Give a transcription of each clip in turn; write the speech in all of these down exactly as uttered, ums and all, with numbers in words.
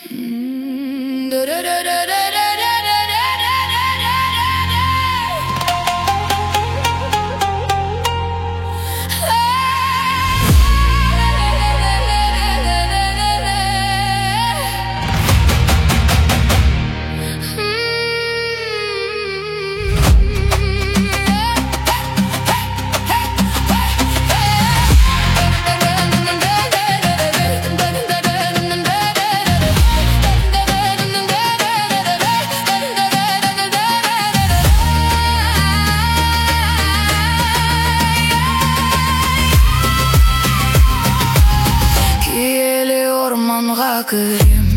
Көрем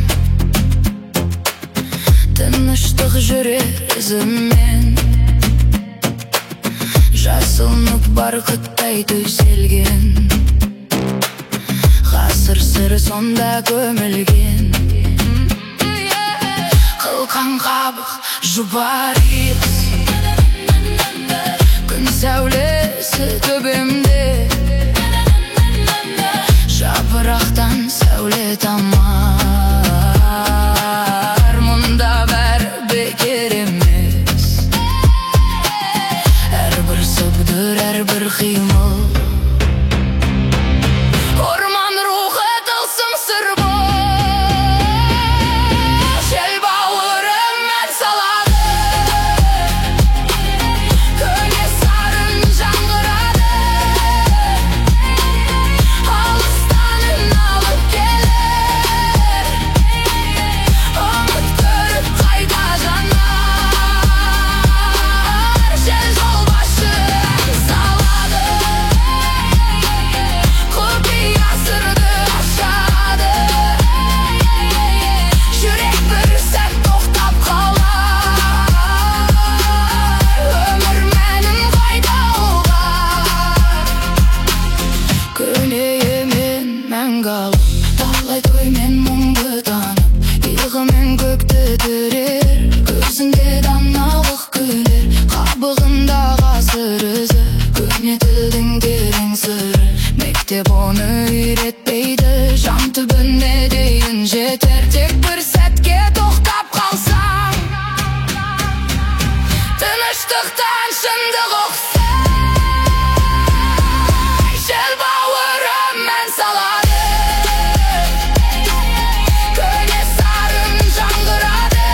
тыныштық жүрер ізімен, жасылынып барқыттай төселген, ғасыр сыры сонда көмілген. Қылқан қабық жұпар иіс, күн сәулесі төбемде, жапырақтан сәуле тамар. Мұнда бәрі бекер емес, әрбір сыбдыр, әрбір қимыл. Орман рухы тылсым сыр бол, жел бауырым ән салады, көне сарын жаңғырады, алыстан үн алып келер, үміт көріп қайта жанар. Жел жолбашы ән салады, құпия сырды ашады, жүрек бір сәт тоқтап қалар, өмір мәнін қайта ұғар. Көнеемен мәңгі алып, талай тоймен мұңды танып, иығымен көкті түрер, көзінде даналық күлер, қабығында ғасыр ізі, көне тілдің терең сыры. Мектеп оны үйретпейді, жан түбіне дейін жетер. Тек бір сәтке тоқтап қалсаң, тыныштықтан шындық ұқсай, жел бауырым ән салады, көне сарын жаңғырады,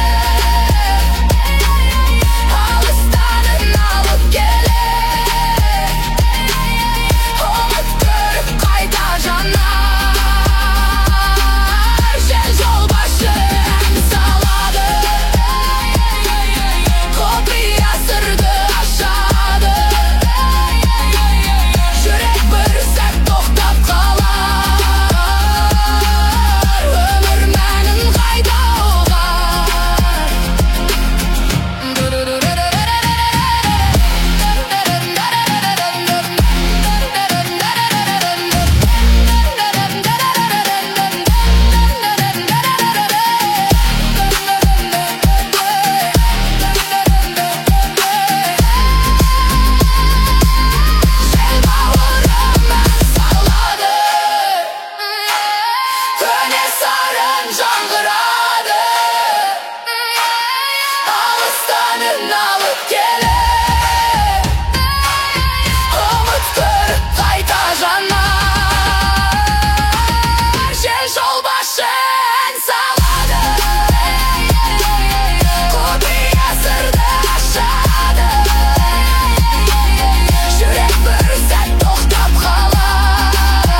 алыстан үн алып келер, үміт көріп қайта жанар. Жел жолбашы ән салады, құпия сырды ашады, жүрек бір сәт тоқтап қалар, өмір мәнін қайта ұғар. Жел бауырым ән салады, көне сарын жаңғырады, алыстан үн алып келер, үміт көріп қайта жанар. Жел жолбашы ән салады, құпия сырды ашады, жүрек бір сәт тоқтап қалар,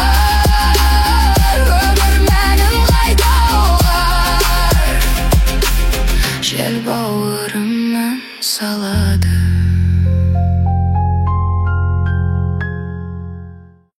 өмір мәнін қайта ұғар. Жел бауырым ән салады.